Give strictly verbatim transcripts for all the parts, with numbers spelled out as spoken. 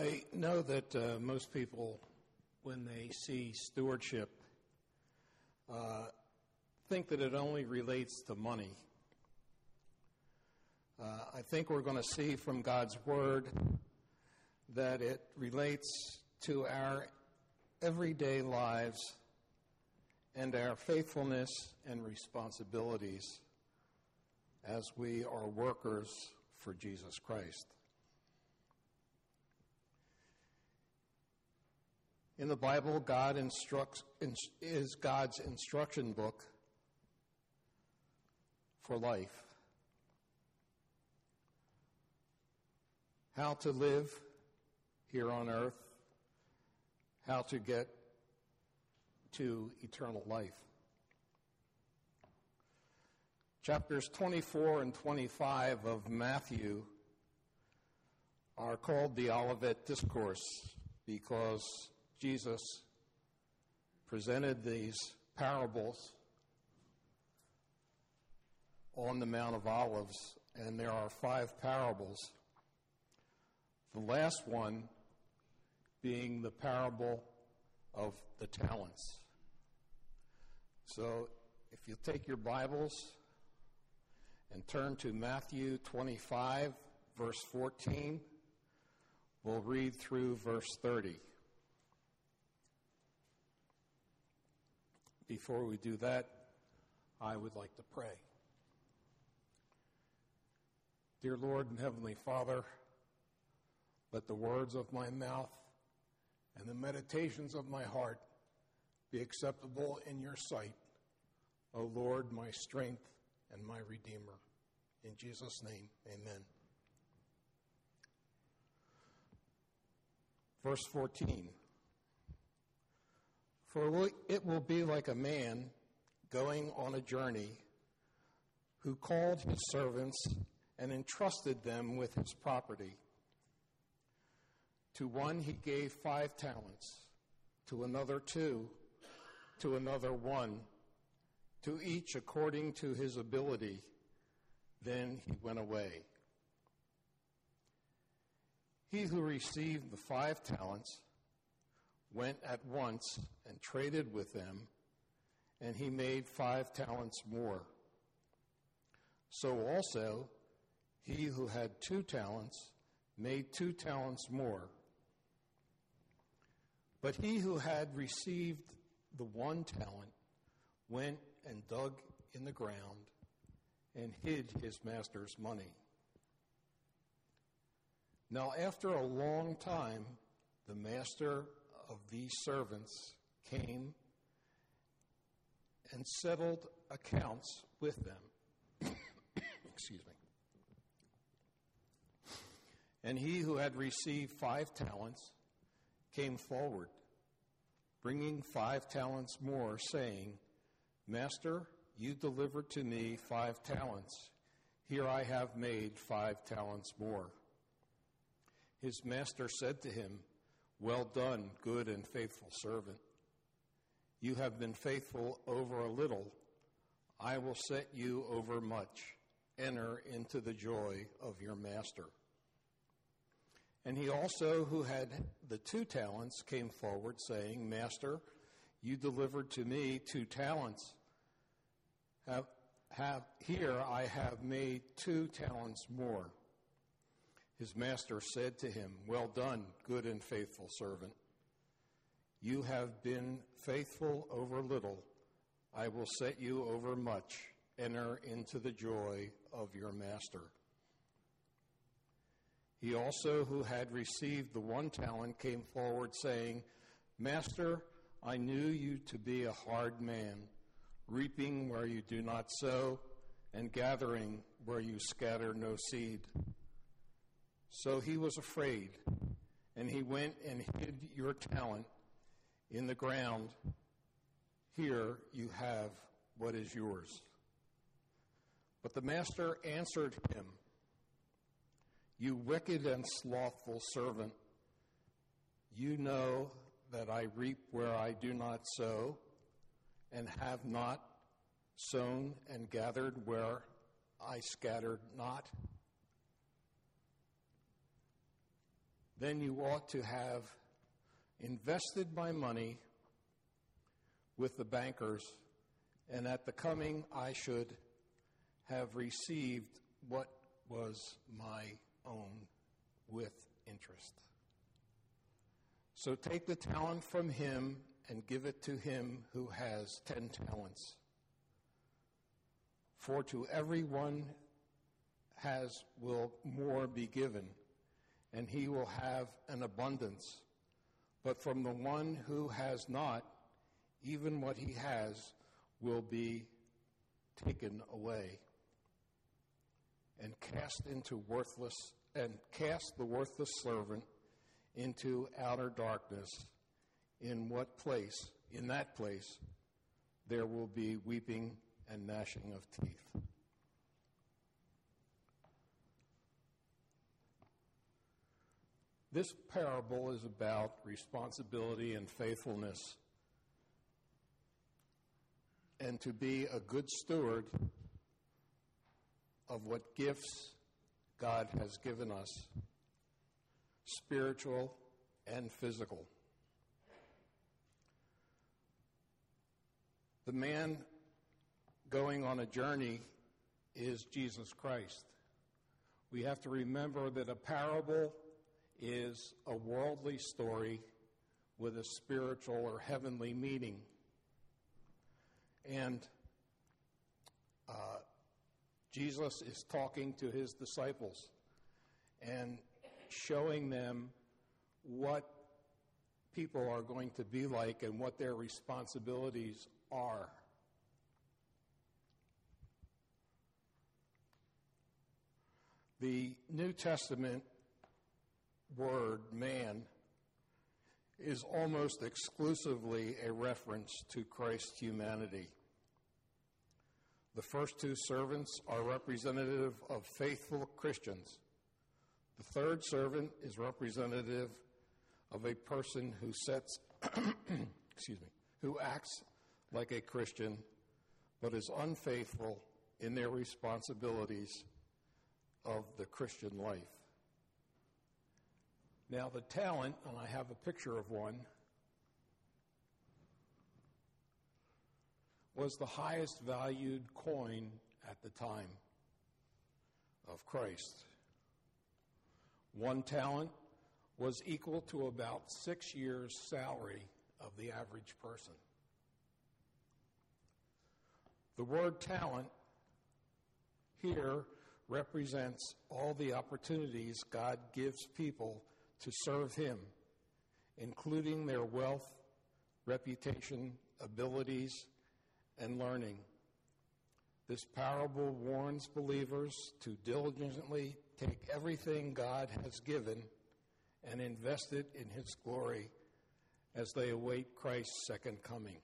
I know that uh, most people, when they see stewardship, uh, think that it only relates to money. Uh, I think we're going to see from God's Word that it relates to our everyday lives and our faithfulness and responsibilities as we are workers for Jesus Christ. In the Bible, God instructs is God's instruction book for life. How to live here on earth, how to get to eternal life. Chapters twenty-four and twenty-five of Matthew are called the Olivet Discourse because Jesus presented these parables on the Mount of Olives, and there are five parables. The last one being the parable of the talents. So if you take your Bibles and turn to Matthew twenty-five, verse fourteen, we'll read through verse thirty. Before we do that, I would like to pray. Dear Lord and Heavenly Father, let the words of my mouth and the meditations of my heart be acceptable in your sight, O Lord, my strength and my Redeemer. In Jesus' name, amen. Verse fourteen. For it will be like a man going on a journey who called his servants and entrusted them with his property. To one he gave five talents, to another two, to another one, to each according to his ability. Then he went away. He who received the five talents went at once and traded with them, and he made five talents more. So also he who had two talents made two talents more. But he who had received the one talent went and dug in the ground and hid his master's money. Now after a long time, the master of these servants came and settled accounts with them. Excuse me. And he who had received five talents came forward, bringing five talents more, saying, Master, you delivered to me five talents. Here I have made five talents more. His master said to him, Well done, good and faithful servant. You have been faithful over a little. I will set you over much. Enter into the joy of your master. And he also, who had the two talents, came forward, saying, Master, you delivered to me two talents. Have, have, here I have made two talents more. His master said to him, Well done, good and faithful servant. You have been faithful over little. I will set you over much. Enter into the joy of your master. He also, who had received the one talent, came forward, saying, Master, I knew you to be a hard man, reaping where you do not sow, and gathering where you scatter no seed. So he was afraid, and he went and hid your talent in the ground. Here you have what is yours. But the master answered him, You wicked and slothful servant, you know that I reap where I do not sow, and have not sown and gathered where I scattered not. then you ought to have invested my money with the bankers, and at the coming I should have received what was my own with interest. So take the talent from him and give it to him who has ten talents. For to everyone has will more be given, and he will have an abundance. But from the one who has not, even what he has will be taken away, and cast into worthless and cast the worthless servant into outer darkness. In what place, in that place, there will be weeping and gnashing of teeth. This parable is about responsibility and faithfulness, and to be a good steward of what gifts God has given us, spiritual and physical. The man going on a journey is Jesus Christ. We have to remember that a parable is a worldly story with a spiritual or heavenly meaning. And uh, Jesus is talking to his disciples and showing them what people are going to be like and what their responsibilities are. The New Testament word, man, is almost exclusively a reference to Christ's humanity. The first two servants are representative of faithful Christians. The third servant is representative of a person who sets, excuse me, who acts like a Christian, but is unfaithful in their responsibilities of the Christian life. Now, the talent, and I have a picture of one, was the highest valued coin at the time of Christ. One talent was equal to about six years' salary of the average person. The word talent here represents all the opportunities God gives people to serve him, including their wealth, reputation, abilities, and learning. This parable warns believers to diligently take everything God has given and invest it in his glory as they await Christ's second coming.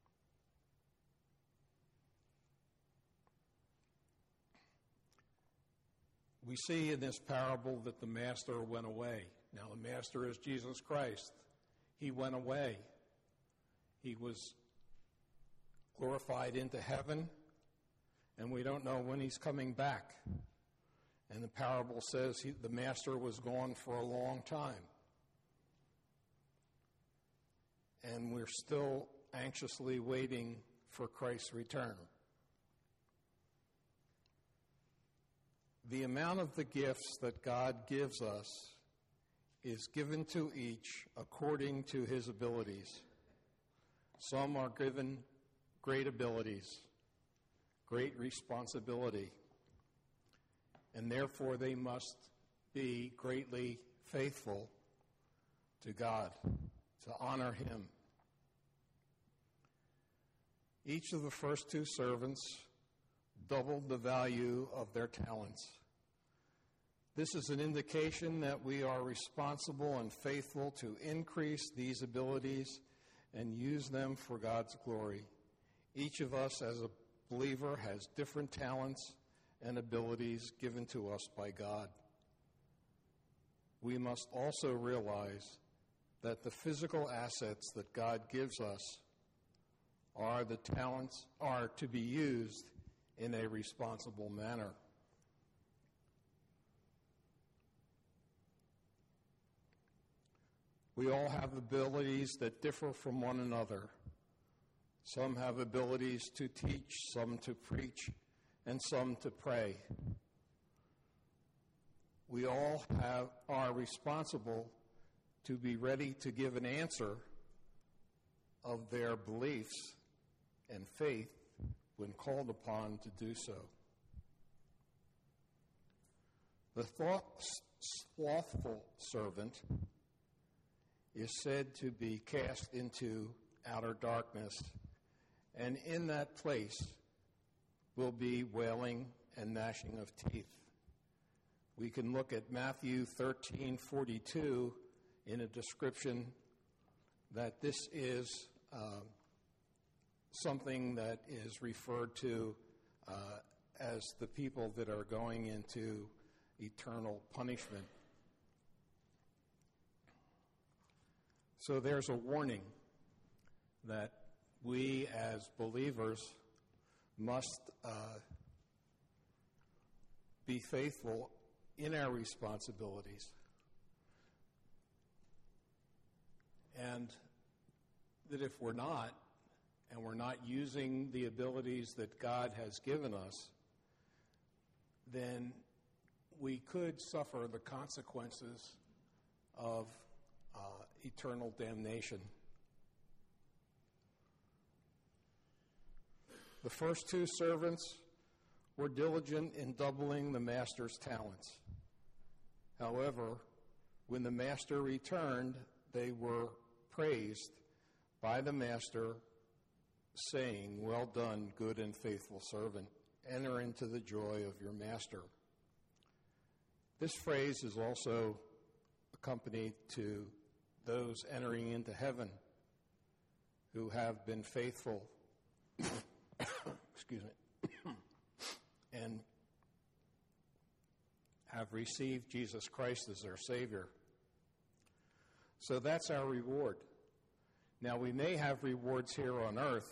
We see in this parable that the master went away. Now, the master is Jesus Christ. He went away. He was glorified into heaven, and we don't know when he's coming back. And the parable says he, the master was gone for a long time. And we're still anxiously waiting for Christ's return. The amount of the gifts that God gives us is given to each according to his abilities. Some are given great abilities, great responsibility, and therefore they must be greatly faithful to God, to honor him. Each of the first two servants doubled the value of their talents. This is an indication that we are responsible and faithful to increase these abilities and use them for God's glory. Each of us as a believer has different talents and abilities given to us by God. We must also realize that the physical assets that God gives us are the talents are to be used in a responsible manner. We all have abilities that differ from one another. Some have abilities to teach, some to preach, and some to pray. We all have, are responsible to be ready to give an answer of their beliefs and faith when called upon to do so. The thought, slothful servant is said to be cast into outer darkness, and in that place will be wailing and gnashing of teeth. We can look at Matthew thirteen forty-two in a description that this is uh, something that is referred to uh, as the people that are going into eternal punishment. So there's a warning that we as believers must uh, be faithful in our responsibilities. And that if we're not, and we're not using the abilities that God has given us, then we could suffer the consequences of uh, eternal damnation. The first two servants were diligent in doubling the master's talents. However, when the master returned, they were praised by the master, saying, "Well done, good and faithful servant. Enter into the joy of your master." This phrase is also accompanied to those entering into heaven who have been faithful excuse me, and have received Jesus Christ as their Savior. So that's our reward. Now, we may have rewards here on earth.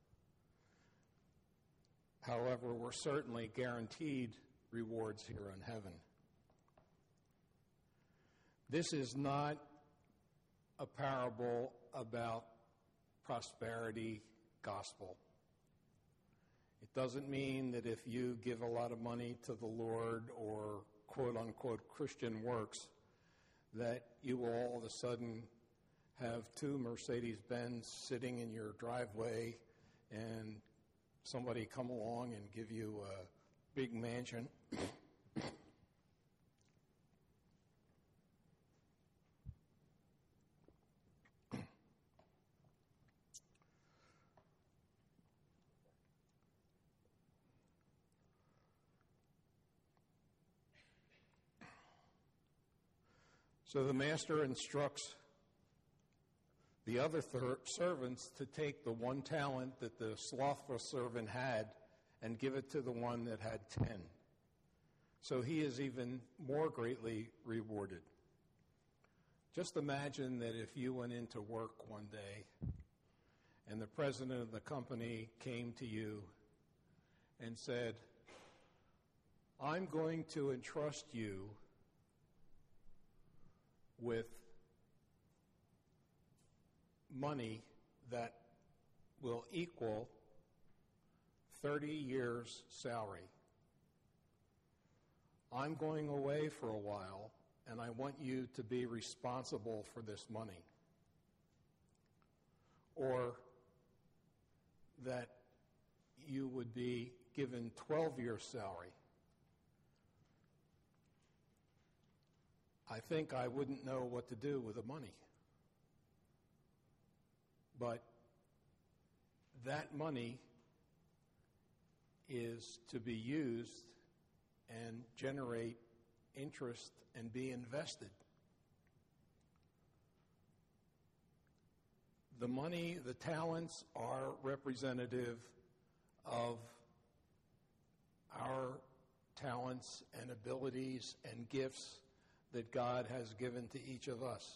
However, we're certainly guaranteed rewards here in heaven. This is not a parable about prosperity gospel. It doesn't mean that if you give a lot of money to the Lord or quote-unquote Christian works, that you will all of a sudden have two Mercedes-Benz sitting in your driveway and somebody come along and give you a big mansion. So the master instructs the other thir- servants to take the one talent that the slothful servant had and give it to the one that had ten. So he is even more greatly rewarded. Just imagine that if you went into work one day and the president of the company came to you and said, "I'm going to entrust you with money that will equal thirty years' salary. I'm going away for a while, and I want you to be responsible for this money." Or that you would be given twelve years' salary. I think I wouldn't know what to do with the money. But that money is to be used and generate interest and be invested. The money, the talents are representative of our talents and abilities and gifts that God has given to each of us.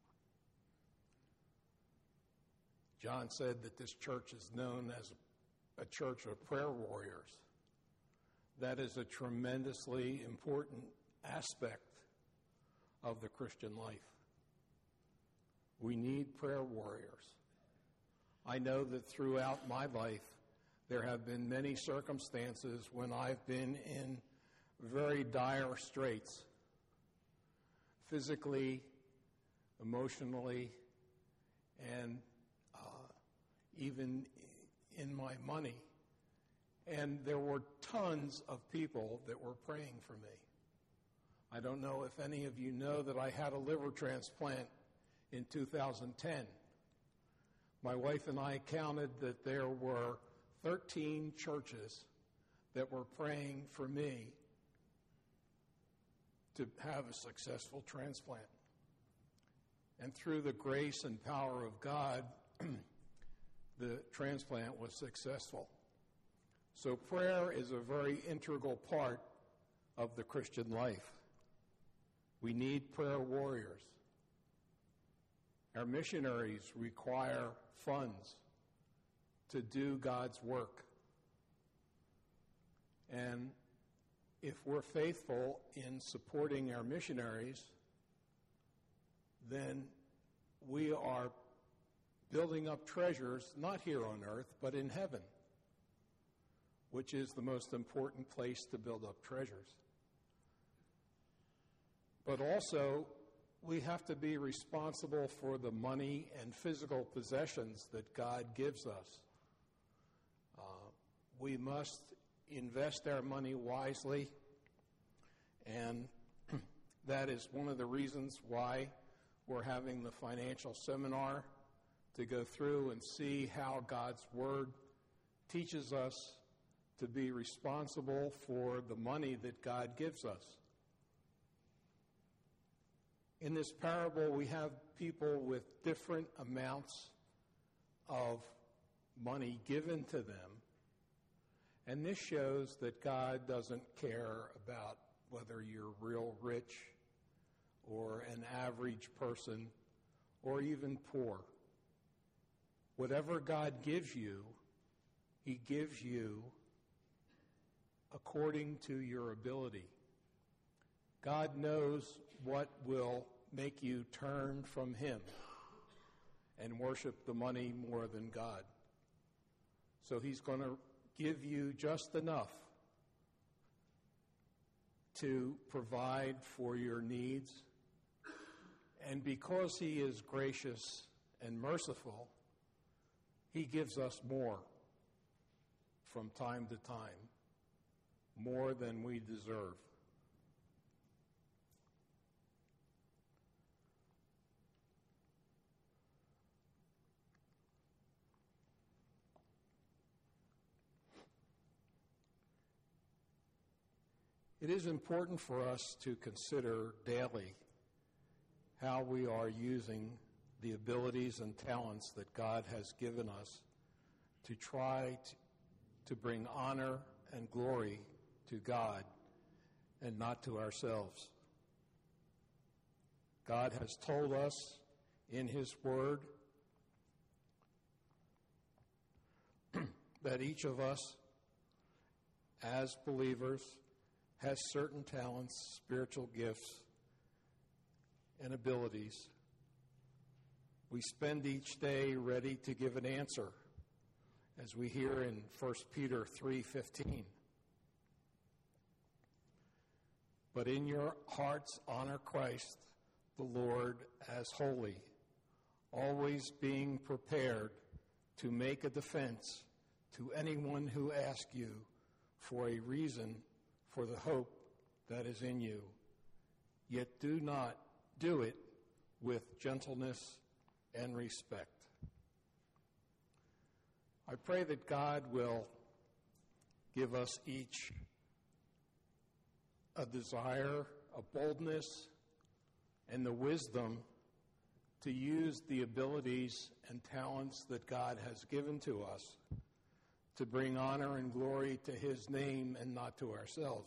John said that this church is known as a church of prayer warriors. That is a tremendously important aspect of the Christian life. We need prayer warriors. I know that throughout my life, there have been many circumstances when I've been in very dire straits, physically, emotionally, and uh, even in my money. And there were tons of people that were praying for me. I don't know if any of you know that I had a liver transplant in two thousand ten. My wife and I counted that there were thirteen churches that were praying for me to have a successful transplant. And through the grace and power of God, the transplant was successful. So prayer is a very integral part of the Christian life. We need prayer warriors. Our missionaries require funds to do God's work. And if we're faithful in supporting our missionaries, then we are building up treasures, not here on earth, but in heaven, which is the most important place to build up treasures. But also, we have to be responsible for the money and physical possessions that God gives us. Uh, we must invest our money wisely, and that is one of the reasons why we're having the financial seminar, to go through and see how God's Word teaches us to be responsible for the money that God gives us. In this parable, we have people with different amounts of money given to them, and this shows that God doesn't care about whether you're real rich or an average person or even poor. Whatever God gives you, He gives you according to your ability. God knows what will make you turn from Him and worship the money more than God. So He's going to give you just enough to provide for your needs. And because He is gracious and merciful, He gives us more from time to time, more than we deserve. It is important for us to consider daily how we are using the abilities and talents that God has given us to try to, to bring honor and glory to God and not to ourselves. God has told us in His Word that each of us, as believers, has certain talents, spiritual gifts, and abilities. We spend each day ready to give an answer, as we hear in First Peter three fifteen. But in your hearts honor Christ, the Lord, as holy, always being prepared to make a defense to anyone who asks you for a reason for the hope that is in you. Yet do not do it with gentleness and respect. I pray that God will give us each a desire, a boldness, and the wisdom to use the abilities and talents that God has given to us to bring honor and glory to His name and not to ourselves.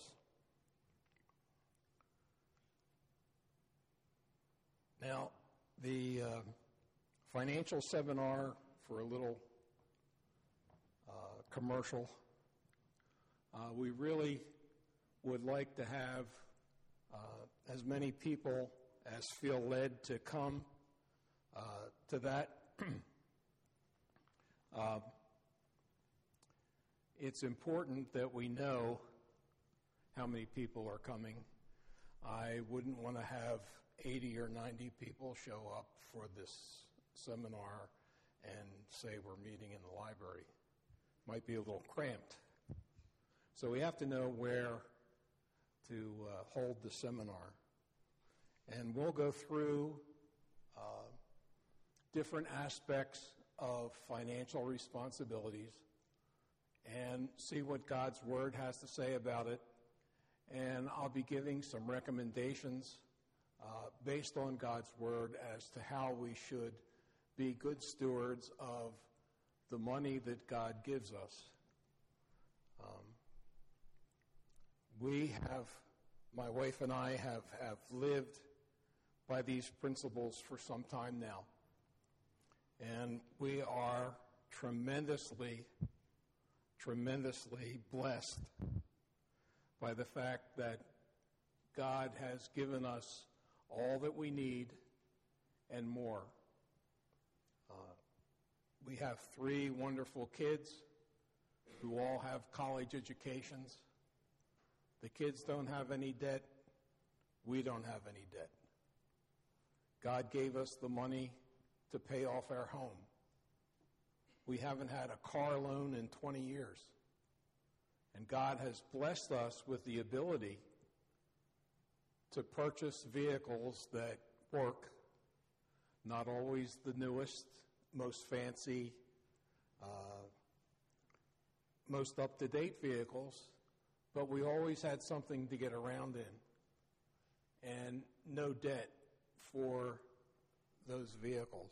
Now, the uh, financial seminar, for a little uh, commercial, uh, we really would like to have uh, as many people as feel led to come. uh, to that, uh, it's important that we know how many people are coming. I wouldn't want to have eighty or ninety people show up for this seminar and say we're meeting in the library. Might be a little cramped. So we have to know where to uh, hold the seminar. And we'll go through uh, different aspects of financial responsibilities and see what God's Word has to say about it. And I'll be giving some recommendations uh, based on God's Word as to how we should be good stewards of the money that God gives us. Um, we have, my wife and I have, have lived by these principles for some time now. And we are tremendously, tremendously blessed by the fact that God has given us all that we need and more. Uh, we have three wonderful kids who all have college educations. The kids don't have any debt. We don't have any debt. God gave us the money to pay off our home. We haven't had a car loan in twenty years. And God has blessed us with the ability to purchase vehicles that work, not always the newest, most fancy, uh, most up-to-date vehicles, but we always had something to get around in, and no debt for those vehicles.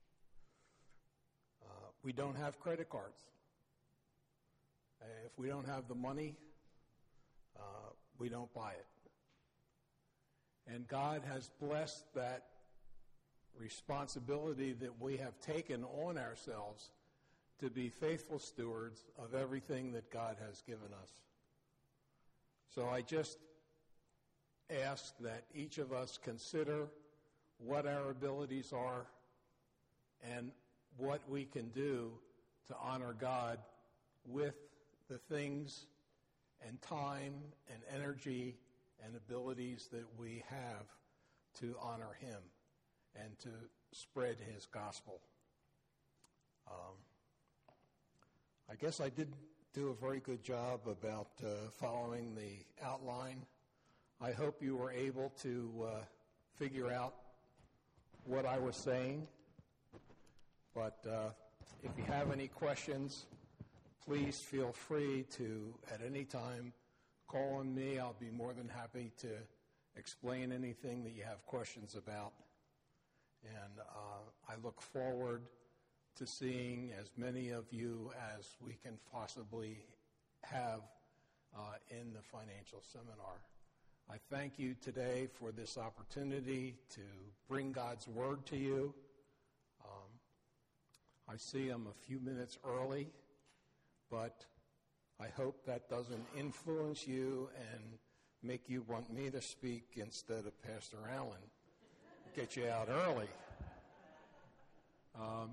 Uh, we don't have credit cards. Uh, if we don't have the money, uh, we don't buy it. And God has blessed that responsibility that we have taken on ourselves to be faithful stewards of everything that God has given us. So I just ask that each of us consider what our abilities are and what we can do to honor God with the things and time and energy and abilities that we have to honor Him and to spread His gospel. Um, I guess I did do a very good job about uh, following the outline. I hope you were able to uh, figure out what I was saying. But uh, if you have any questions, please feel free to, at any time, call on me. I'll be more than happy to explain anything that you have questions about. And uh, I look forward to seeing as many of you as we can possibly have uh, in the financial seminar. I thank you today for this opportunity to bring God's Word to you. Um, I see I'm a few minutes early, but I hope that doesn't influence you and make you want me to speak instead of Pastor Allen. Get you out early. Um,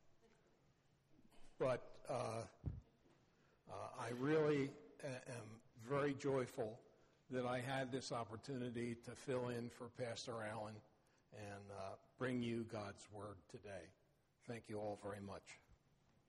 but uh, uh, I really a- am very joyful that I had this opportunity to fill in for Pastor Allen and uh, bring you God's Word today. Thank you all very much.